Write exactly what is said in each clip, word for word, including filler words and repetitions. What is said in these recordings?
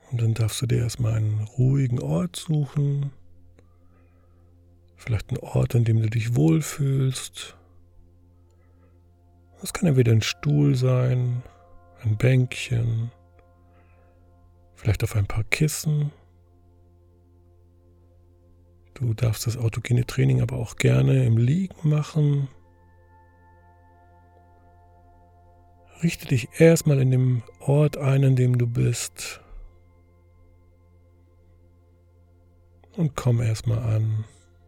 Und dann darfst du dir erstmal einen ruhigen Ort suchen. Vielleicht einen Ort, an dem du dich wohlfühlst. Das kann entweder ein Stuhl sein, ein Bänkchen, vielleicht auf ein paar Kissen. Du darfst das autogene Training aber auch gerne im Liegen machen. Richte dich erstmal in dem Ort ein, an dem du bist. Und komm erstmal an.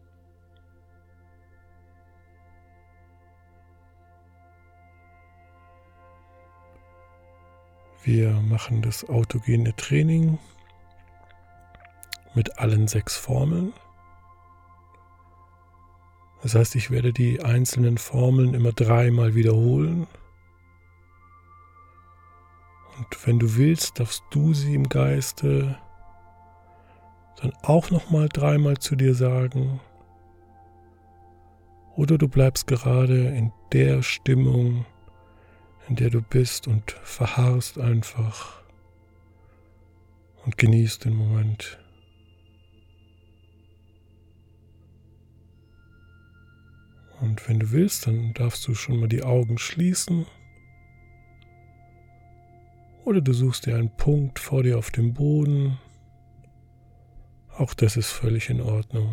Wir machen das autogene Training mit allen sechs Formeln. Das heißt, ich werde die einzelnen Formeln immer dreimal wiederholen. Und wenn du willst, darfst du sie im Geiste dann auch nochmal dreimal zu dir sagen. Oder du bleibst gerade in der Stimmung, in der du bist und verharrst einfach und genießt den Moment. Und wenn du willst, dann darfst du schon mal die Augen schließen. Oder du suchst dir einen Punkt vor dir auf dem Boden. Auch das ist völlig in Ordnung.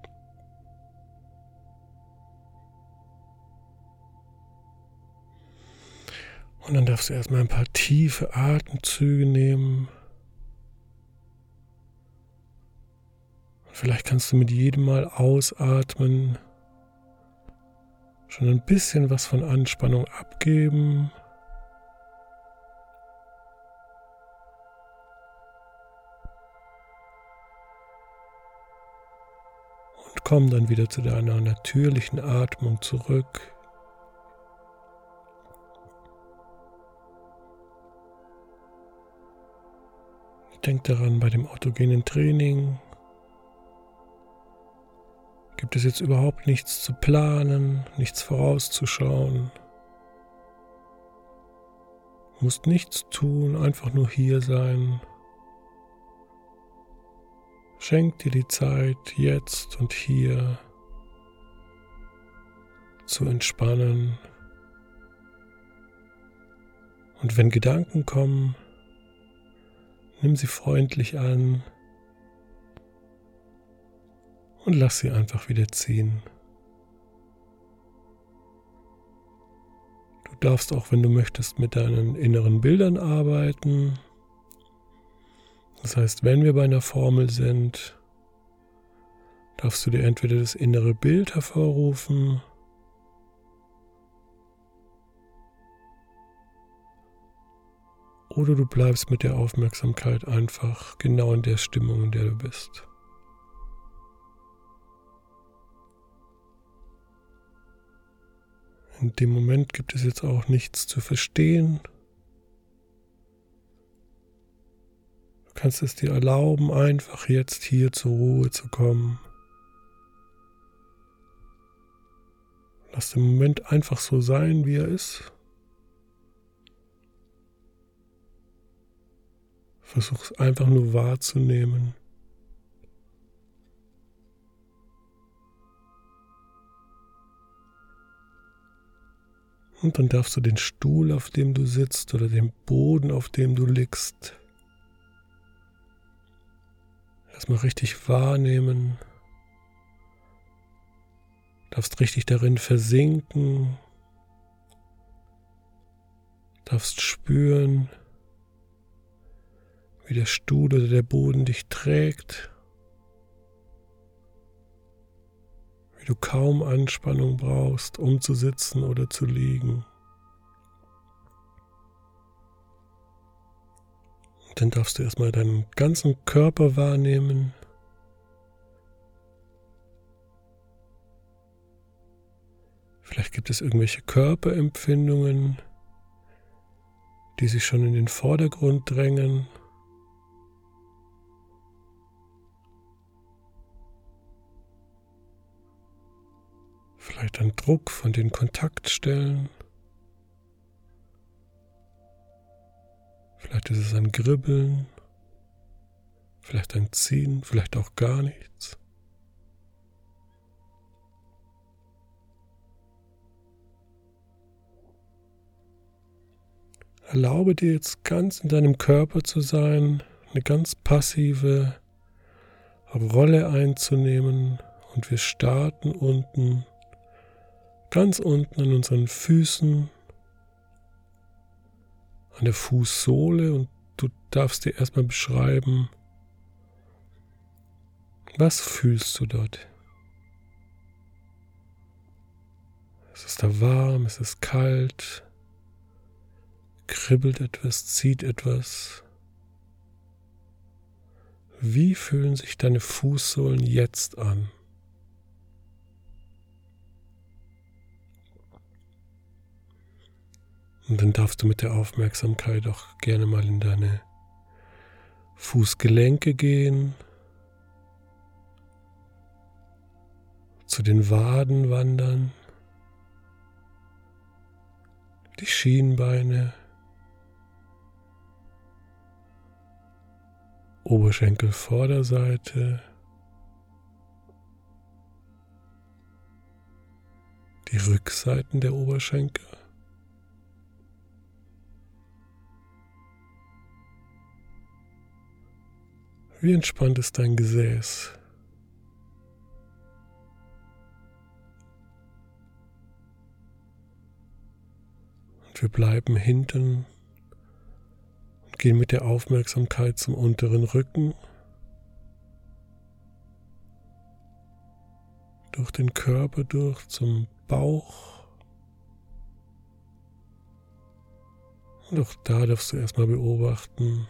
Und dann darfst du erstmal ein paar tiefe Atemzüge nehmen. Und vielleicht kannst du mit jedem Mal ausatmen schon ein bisschen was von Anspannung abgeben. Und komm dann wieder zu deiner natürlichen Atmung zurück. Denk daran, bei dem autogenen Training gibt es jetzt überhaupt nichts zu planen, nichts vorauszuschauen. Du musst nichts tun, einfach nur hier sein. Schenk dir die Zeit, jetzt und hier zu entspannen. Und wenn Gedanken kommen, nimm sie freundlich an und lass sie einfach wieder ziehen. Du darfst auch, wenn du möchtest, mit deinen inneren Bildern arbeiten. Das heißt, wenn wir bei einer Formel sind, darfst du dir entweder das innere Bild hervorrufen oder du bleibst mit der Aufmerksamkeit einfach genau in der Stimmung, in der du bist. In dem Moment gibt es jetzt auch nichts zu verstehen. Du kannst es dir erlauben, einfach jetzt hier zur Ruhe zu kommen. Lass den Moment einfach so sein, wie er ist. Versuch es einfach nur wahrzunehmen. Und dann darfst du den Stuhl, auf dem du sitzt, oder den Boden, auf dem du liegst, erstmal richtig wahrnehmen. Du darfst richtig darin versinken. Du darfst spüren, wie der Stuhl oder der Boden dich trägt. Wie du kaum Anspannung brauchst, um zu sitzen oder zu liegen. Und dann darfst du erstmal deinen ganzen Körper wahrnehmen. Vielleicht gibt es irgendwelche Körperempfindungen, die sich schon in den Vordergrund drängen. Vielleicht ein Druck von den Kontaktstellen. Vielleicht ist es ein Kribbeln. vielleicht ein Ziehen, vielleicht auch gar nichts. Erlaube dir jetzt ganz in deinem Körper zu sein, eine ganz passive Rolle einzunehmen, und wir starten unten, ganz unten an unseren Füßen, an der Fußsohle, und du darfst dir erstmal beschreiben, was fühlst du dort? Es ist da warm, es ist kalt, kribbelt etwas, zieht etwas. Wie fühlen sich deine Fußsohlen jetzt an? Und dann darfst du mit der Aufmerksamkeit auch gerne mal in deine Fußgelenke gehen, zu den Waden wandern, die Schienbeine, Oberschenkelvorderseite, die Rückseiten der Oberschenkel. Wie entspannt ist dein Gesäß? Und wir bleiben hinten und gehen mit der Aufmerksamkeit zum unteren Rücken, durch den Körper durch zum Bauch. Und auch da darfst du erstmal beobachten,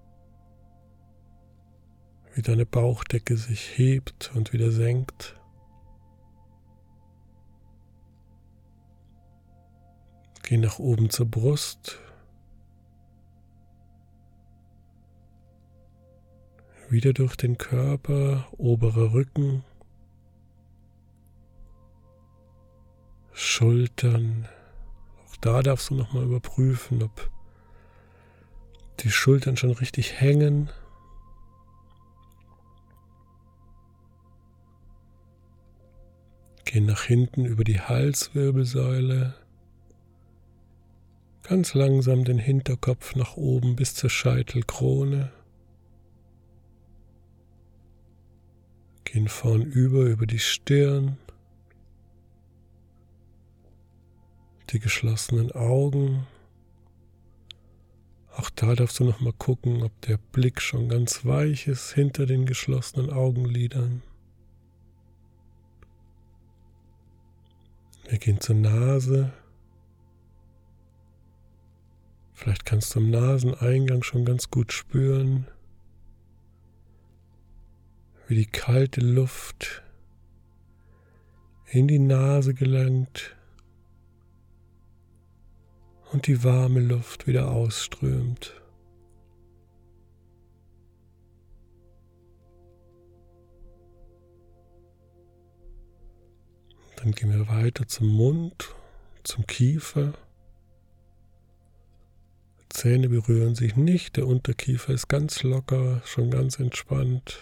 wie deine Bauchdecke sich hebt und wieder senkt. Geh nach oben zur Brust. Wieder durch den Körper, oberer Rücken, Schultern. Auch da darfst du nochmal überprüfen, ob die Schultern schon richtig hängen. Geh nach hinten über die Halswirbelsäule. Ganz langsam den Hinterkopf nach oben bis zur Scheitelkrone. Gehen vornüber über die Stirn. Die geschlossenen Augen. Auch da darfst du nochmal gucken, ob der Blick schon ganz weich ist hinter den geschlossenen Augenlidern. Wir gehen zur Nase. Vielleicht kannst du am Naseneingang schon ganz gut spüren, wie die kalte Luft in die Nase gelangt und die warme Luft wieder ausströmt. Dann gehen wir weiter zum Mund, zum Kiefer. Die Zähne berühren sich nicht, der Unterkiefer ist ganz locker, schon ganz entspannt.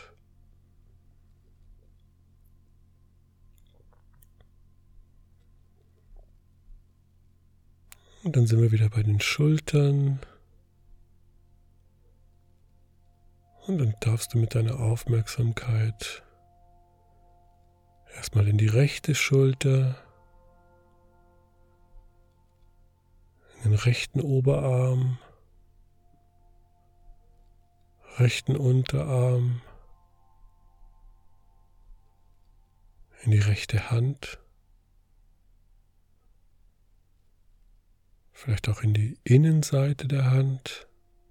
Und dann sind wir wieder bei den Schultern. Und dann darfst du mit deiner Aufmerksamkeit erstmal in die rechte Schulter, in den rechten Oberarm, rechten Unterarm, in die rechte Hand, vielleicht auch in die Innenseite der Hand.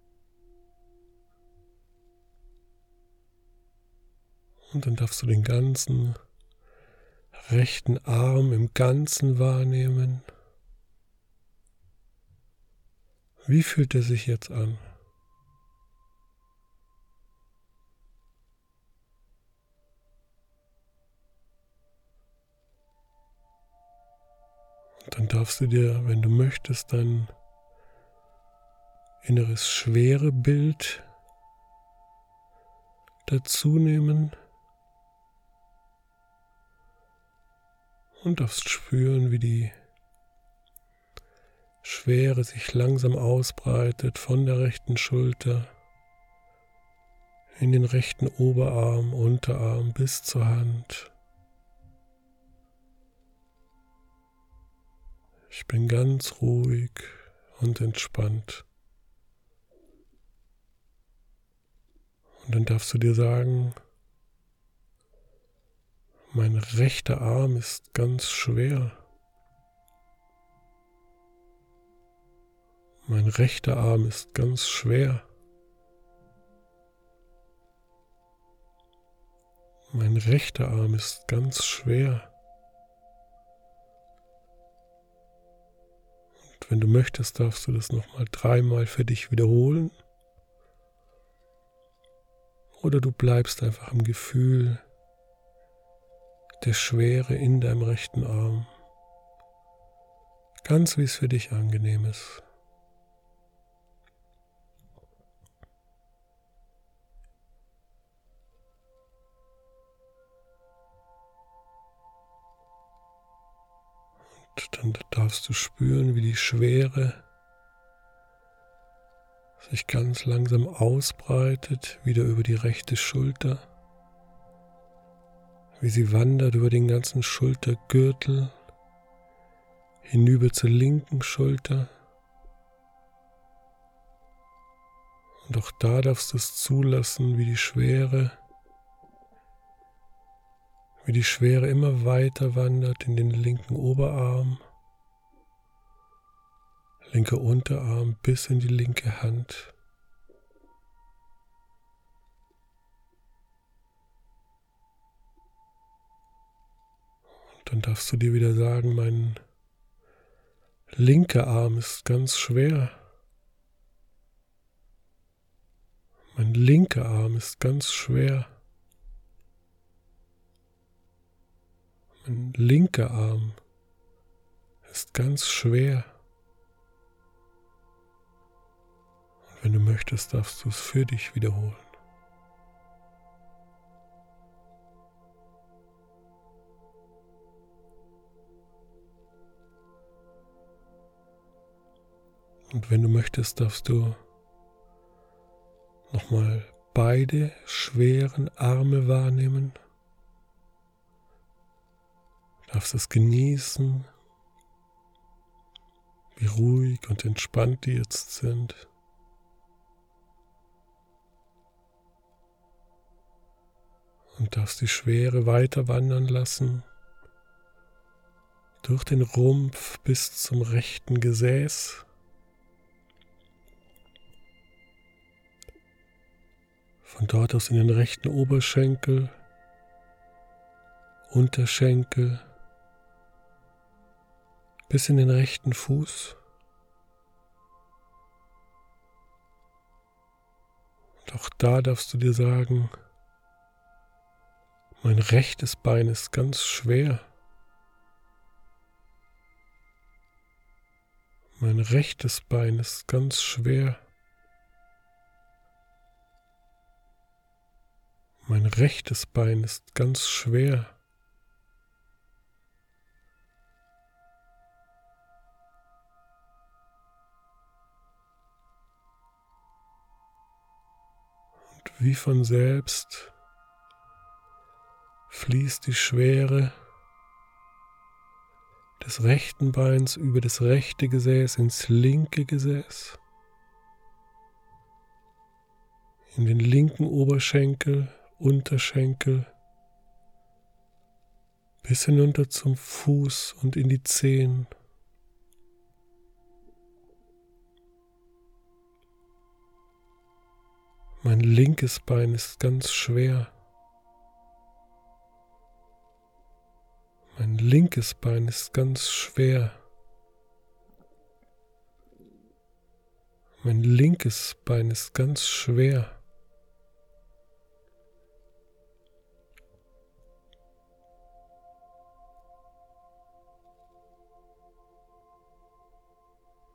Und dann darfst du den ganzen rechten Arm im Ganzen wahrnehmen. Wie fühlt er sich jetzt an? Und dann darfst du dir, wenn du möchtest, dein inneres Schwerebild dazu nehmen und darfst spüren, wie die Schwere sich langsam ausbreitet von der rechten Schulter in den rechten Oberarm, Unterarm bis zur Hand. Ich bin ganz ruhig und entspannt. Und dann darfst du dir sagen, mein rechter Arm ist ganz schwer. Mein rechter Arm ist ganz schwer. Mein rechter Arm ist ganz schwer. Und wenn du möchtest, darfst du das nochmal dreimal für dich wiederholen. Oder du bleibst einfach im Gefühl der Schwere in deinem rechten Arm. Ganz wie es für dich angenehm ist. Und dann darfst du spüren, wie die Schwere sich ganz langsam ausbreitet, wieder über die rechte Schulter, wie sie wandert über den ganzen Schultergürtel, hinüber zur linken Schulter. Und auch da darfst du es zulassen, wie die Schwere, wie die Schwere immer weiter wandert in den linken Oberarm, linker Unterarm bis in die linke Hand. Und dann darfst du dir wieder sagen, mein linker Arm ist ganz schwer. Mein linker Arm ist ganz schwer. Mein linker Arm ist ganz schwer. Und wenn du möchtest, darfst du es für dich wiederholen. Und wenn du möchtest, darfst du nochmal beide schweren Arme wahrnehmen. Du darfst es genießen, wie ruhig und entspannt die jetzt sind. Und darfst die Schwere weiter wandern lassen, durch den Rumpf bis zum rechten Gesäß. Von dort aus in den rechten Oberschenkel, Unterschenkel, bis in den rechten Fuß. Und auch da darfst du dir sagen, mein rechtes Bein ist ganz schwer. Mein rechtes Bein ist ganz schwer. Mein rechtes Bein ist ganz schwer. Und wie von selbst fließt die Schwere des rechten Beins über das rechte Gesäß ins linke Gesäß, in den linken Oberschenkel, Unterschenkel, bis hinunter zum Fuß und in die Zehen. Mein linkes Bein ist ganz schwer. Mein linkes Bein ist ganz schwer. Mein linkes Bein ist ganz schwer.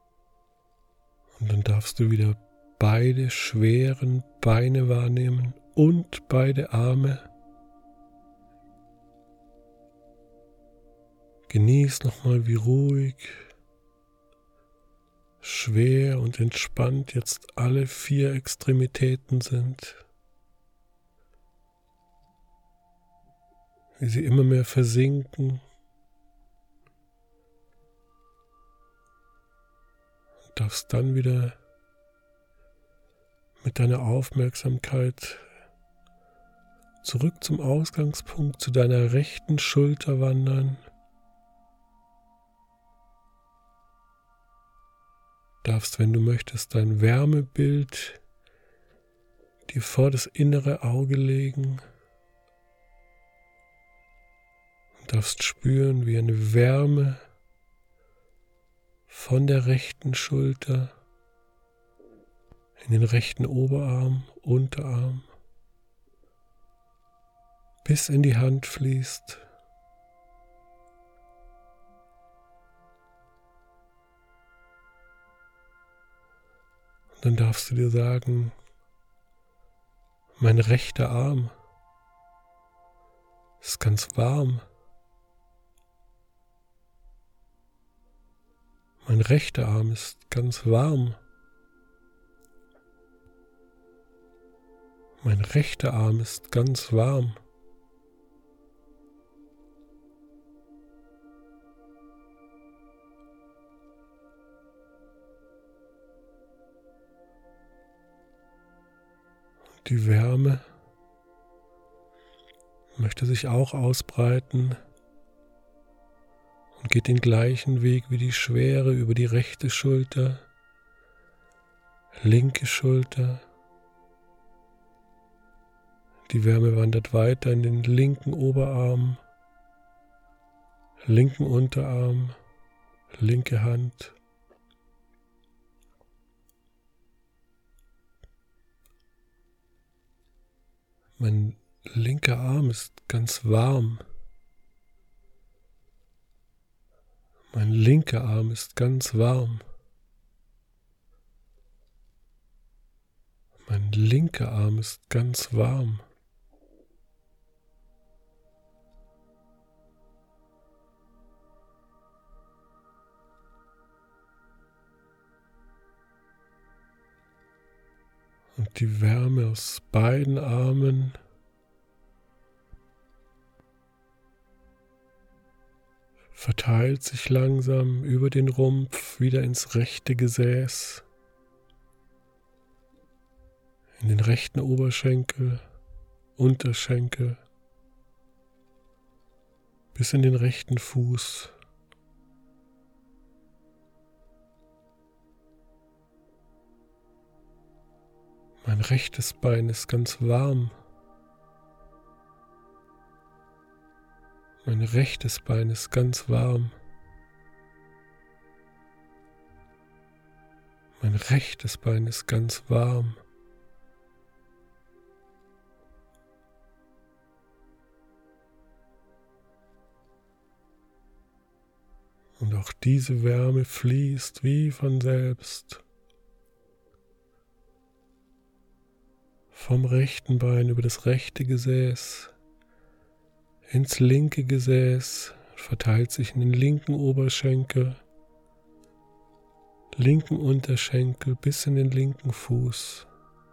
Und dann darfst du wieder beide schweren Beine wahrnehmen, und beide Arme. Genieß nochmal, wie ruhig, schwer und entspannt jetzt alle vier Extremitäten sind. Wie sie immer mehr versinken. Und darfst dann wieder mit deiner Aufmerksamkeit zurück zum Ausgangspunkt, zu deiner rechten Schulter wandern. Darfst, wenn du möchtest, dein Wärmebild dir vor das innere Auge legen. Und darfst spüren, wie eine Wärme von der rechten Schulter in den rechten Oberarm, Unterarm bis in die Hand fließt. Und dann darfst du dir sagen, mein rechter Arm ist ganz warm. Mein rechter Arm ist ganz warm. Mein rechter Arm ist ganz warm. Und die Wärme möchte sich auch ausbreiten und geht den gleichen Weg wie die Schwere über die rechte Schulter, linke Schulter. Die Wärme wandert weiter in den linken Oberarm, linken Unterarm, linke Hand. Mein linker Arm ist ganz warm. Mein linker Arm ist ganz warm. Mein linker Arm ist ganz warm. Und die Wärme aus beiden Armen verteilt sich langsam über den Rumpf wieder ins rechte Gesäß, in den rechten Oberschenkel, Unterschenkel, bis in den rechten Fuß. Mein rechtes Bein ist ganz warm. Mein rechtes Bein ist ganz warm. Mein rechtes Bein ist ganz warm. Und auch diese Wärme fließt wie von selbst. Vom rechten Bein über das rechte Gesäß ins linke Gesäß, verteilt sich in den linken Oberschenkel, linken Unterschenkel bis in den linken Fuß.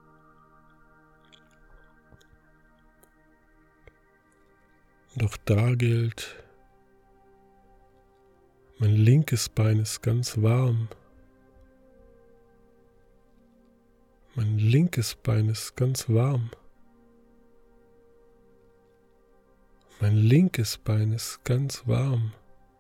Und auch da gilt, mein linkes Bein ist ganz warm. Mein linkes Bein ist ganz warm. Mein linkes Bein ist ganz warm.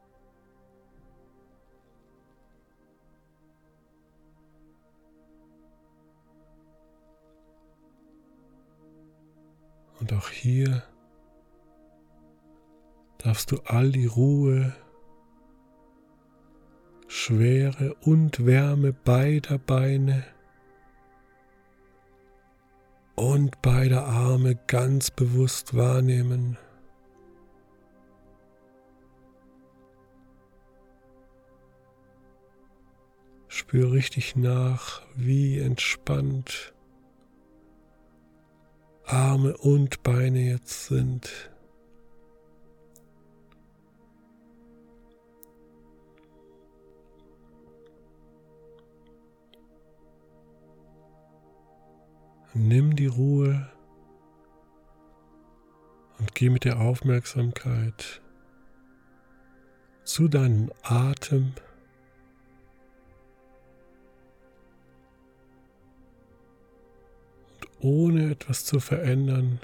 Und auch hier darfst du all die Ruhe, Schwere und Wärme beider Beine und beider Arme ganz bewusst wahrnehmen. Spür richtig nach, wie entspannt Arme und Beine jetzt sind. Nimm die Ruhe und geh mit der Aufmerksamkeit zu deinem Atem. Und ohne etwas zu verändern,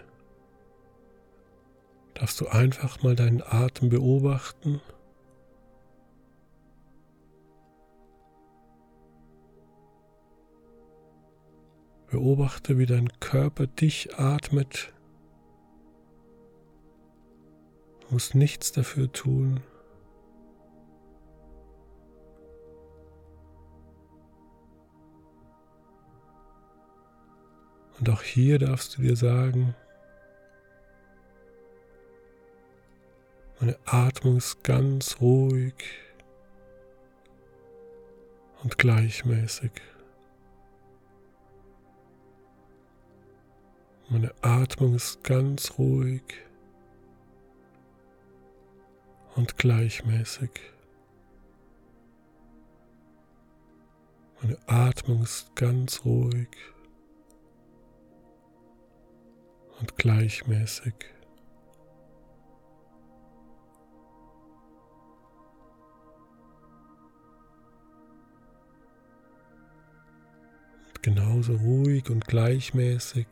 darfst du einfach mal deinen Atem beobachten. Beobachte, wie dein Körper dich atmet. Du musst nichts dafür tun. Und auch hier darfst du dir sagen, meine Atmung ist ganz ruhig und gleichmäßig. Meine Atmung ist ganz ruhig und gleichmäßig. Meine Atmung ist ganz ruhig und gleichmäßig. Und genauso ruhig und gleichmäßig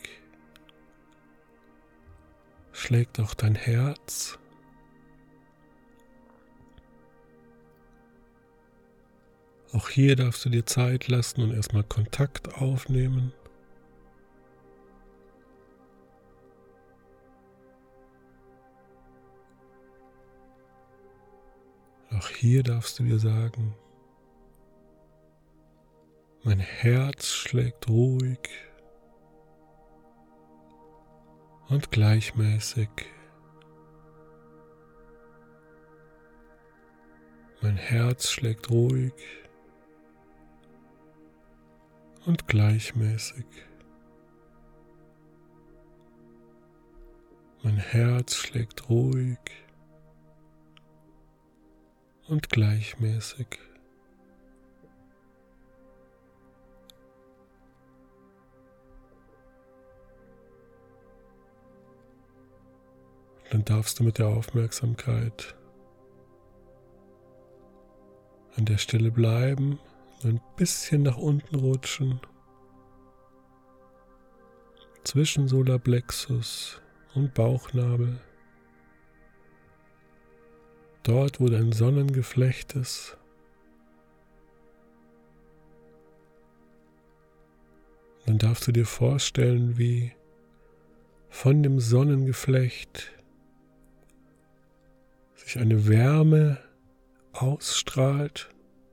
schlägt auch dein Herz. Auch hier darfst du dir Zeit lassen und erstmal Kontakt aufnehmen. Auch hier darfst du dir sagen, mein Herz schlägt ruhig und gleichmäßig. Mein Herz schlägt ruhig und gleichmäßig. Mein Herz schlägt ruhig und gleichmäßig. Dann darfst du mit der Aufmerksamkeit an der Stelle bleiben, ein bisschen nach unten rutschen, zwischen Solarplexus und Bauchnabel, dort wo dein Sonnengeflecht ist. Dann darfst du dir vorstellen, wie von dem Sonnengeflecht sich eine Wärme ausstrahlt.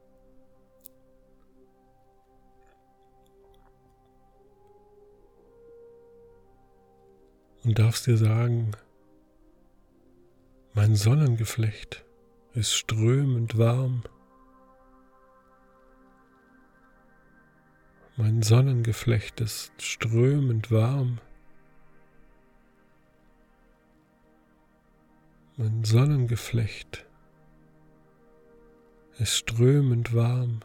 Und darfst dir sagen, mein Sonnengeflecht ist strömend warm. Mein Sonnengeflecht ist strömend warm. Mein Sonnengeflecht ist strömend warm.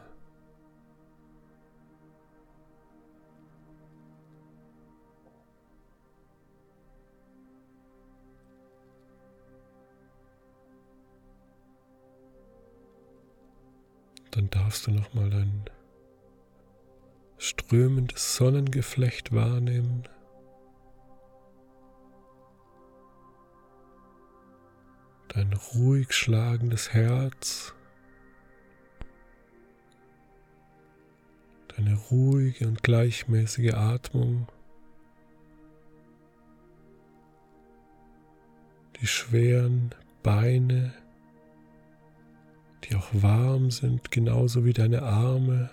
Dann darfst du nochmal dein strömendes Sonnengeflecht wahrnehmen. Dein ruhig schlagendes Herz. Deine ruhige und gleichmäßige Atmung. Die schweren Beine, die auch warm sind, genauso wie deine Arme.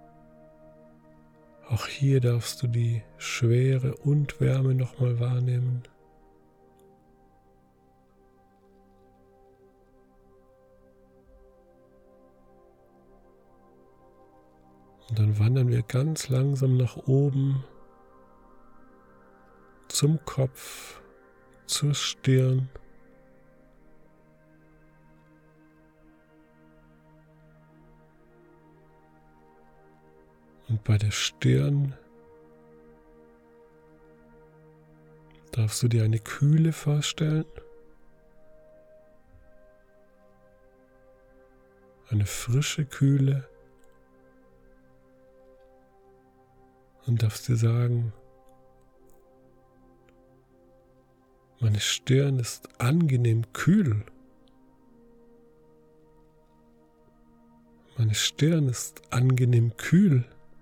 Auch hier darfst du die Schwere und Wärme nochmal wahrnehmen. Und dann wandern wir ganz langsam nach oben zum Kopf, zur Stirn. Und bei der Stirn darfst du dir eine Kühle vorstellen, eine frische Kühle, und darfst dir sagen, meine Stirn ist angenehm kühl. Meine Stirn ist angenehm kühl.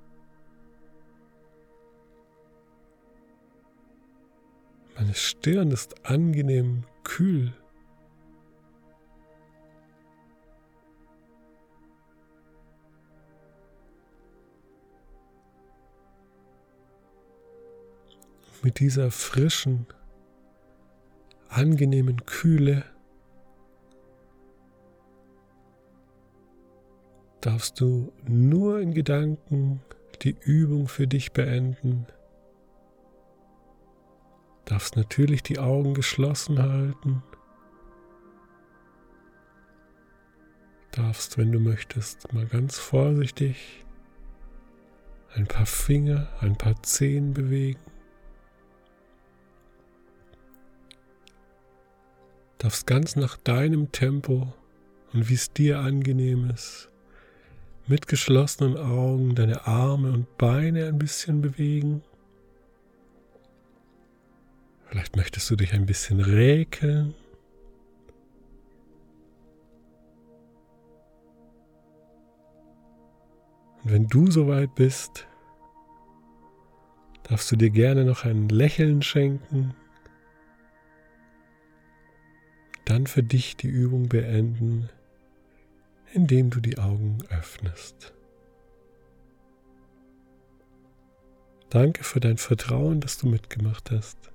Meine Stirn ist angenehm kühl. Mit dieser frischen, angenehmen Kühle darfst du nur in Gedanken die Übung für dich beenden. Darfst natürlich die Augen geschlossen halten. Darfst, wenn du möchtest, mal ganz vorsichtig ein paar Finger, ein paar Zehen bewegen. Darfst ganz nach deinem Tempo und wie es dir angenehm ist, mit geschlossenen Augen deine Arme und Beine ein bisschen bewegen. Vielleicht möchtest du dich ein bisschen räkeln. Und wenn du soweit bist, darfst du dir gerne noch ein Lächeln schenken. Dann für dich die Übung beenden, indem du die Augen öffnest. Danke für dein Vertrauen, dass du mitgemacht hast.